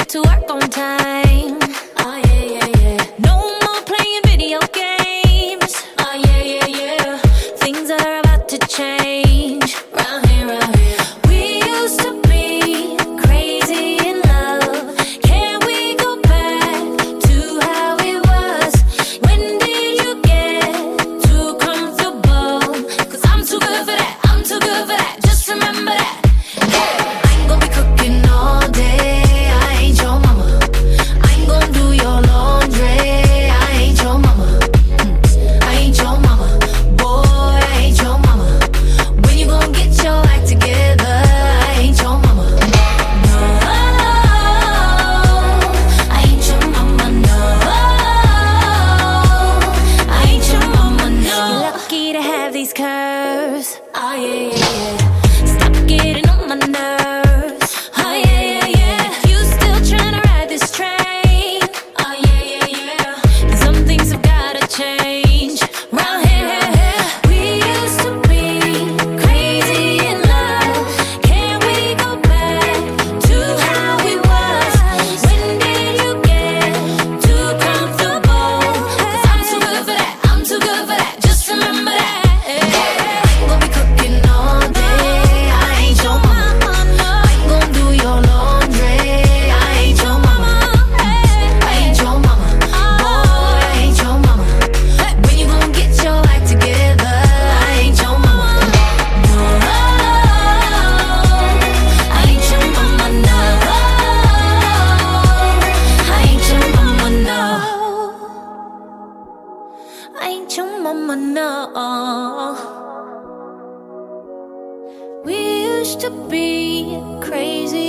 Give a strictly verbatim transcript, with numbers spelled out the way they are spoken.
get to work on time. Oh yeah, yeah, yeah. No more playing video games. Oh yeah, yeah, yeah. Things are about to change. Round here, round here. We used to be crazy in love. Can we go back to how it was? When did you get too comfortable? Cause I'm too good for that. I'm too good for that. Just remember that. I ain't gonna be cooking all day. I ain't your mama. I ain't gonna do your laundry. I ain't your mama. Mm, I ain't your mama. Boy, I ain't your mama. When you gonna get your act together? I ain't your mama. No, I ain't your mama. No, I ain't your mama. No. You're lucky to have these curves. Oh yeah, yeah, yeah. Stop getting on my nerves. Oh yeah, yeah, yeah. You still trying to ride this train. Oh yeah, yeah, yeah. And some things have gotta change. Round here, we used to be crazy in love. Can we go back to how it was? When did you get too comfortable? Cause I'm too good for that. I'm too good for that. Just remember that. I ain't gonna be cooking all day. I ain't your mama. I ain't gonna do your laundry. I ain't your mama. I ain't your mama. Boy, I ain't your mama. When you gonna get your act together? I ain't your mama. No, I ain't your mama. No, I ain't your mama. No, I ain't your mama. No. We used to be crazy